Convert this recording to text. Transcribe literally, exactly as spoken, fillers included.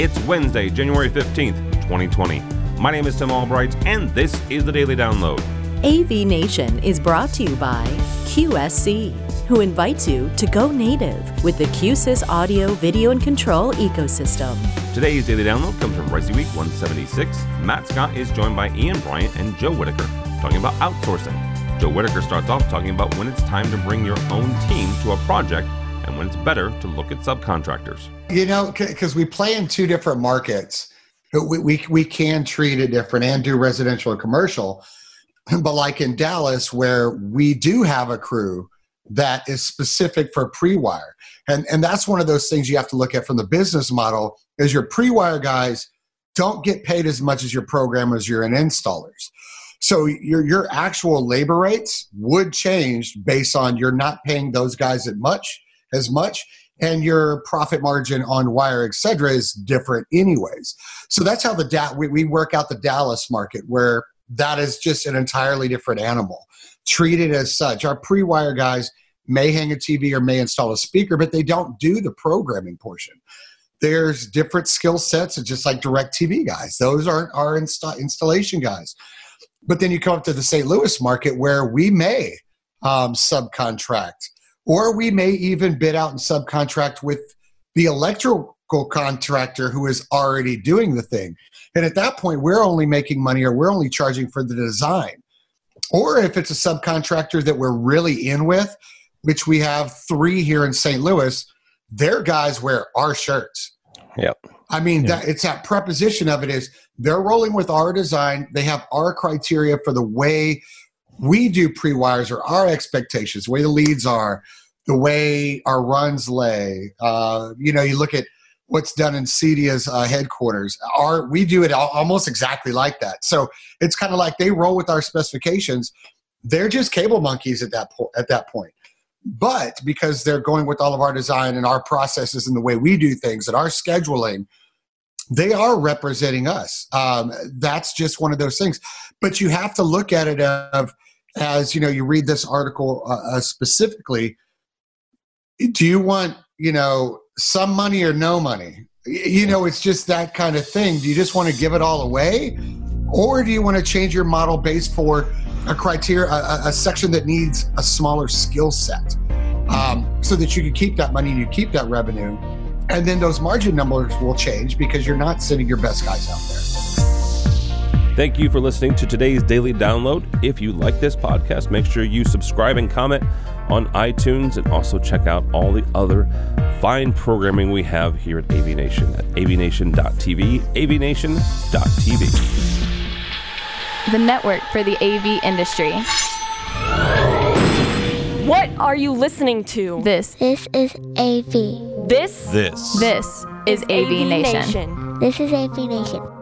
It's Wednesday, January fifteenth, twenty twenty. My name is Tim Albright, and this is the Daily Download. A V Nation is brought to you by Q S C, who invites you to go native with the Q S Y S audio, video, and control ecosystem. Today's Daily Download comes from Resi Week one seventy-six. Matt Scott is joined by Ian Bryant and Joe Whitaker talking about outsourcing. Joe Whitaker starts off talking about when it's time to bring your own team to a project and when it's better to look at subcontractors. You know, because we play in two different markets, we, we we can treat it different and do residential and commercial. But like in Dallas, where we do have a crew that is specific for pre-wire. And, and that's one of those things you have to look at from the business model is your pre-wire guys don't get paid as much as your programmers, your installers. So your your actual labor rates would change based on you're not paying those guys as much, as much, and your profit margin on wire, et cetera, is different anyways. So that's how the da- we, we work out the Dallas market, where that is just an entirely different animal. Treated as such. Our pre-wire guys may hang a T V or may install a speaker, but they don't do the programming portion. There's different skill sets, just like DirecTV guys. Those aren't our insta- installation guys. But then you come up to the Saint Louis market where we may um, subcontract, or we may even bid out and subcontract with the electrical contractor who is already doing the thing. And at that point, we're only making money or we're only charging for the design. Or if it's a subcontractor that we're really in with, which we have three here in Saint Louis, their guys wear our shirts. Yep. I mean, yeah. that, it's that preposition of it is they're rolling with our design. They have our criteria for the way we do pre-wires or our expectations, the way the leads are, the way our runs lay. Uh, you know, you look at what's done in CEDIA's uh, headquarters. Our, we do it al- almost exactly like that. So it's kind of like they roll with our specifications. They're just cable monkeys at that, po- at that point. But because they're going with all of our design and our processes and the way we do things and our scheduling, they are representing us. Um, that's just one of those things. But you have to look at it of, as, you know, you read this article uh, uh, specifically, do you want, you know, some money or no money? You know, it's just that kind of thing. Do you just want to give it all away? Or do you want to change your model based for a criteria, a, a section that needs a smaller skill set um, so that you can keep that money and you keep that revenue? And then those margin numbers will change because you're not sending your best guys out there. Thank you for listening to today's Daily Download. If you like this podcast, make sure you subscribe and comment on iTunes, and also check out all the other fine programming we have here at A V Nation at a v nation dot t v, a v nation dot t v. The network for the A V industry. What are you listening to? This. This is A V. This. This. This is A V Nation. This is A V Nation.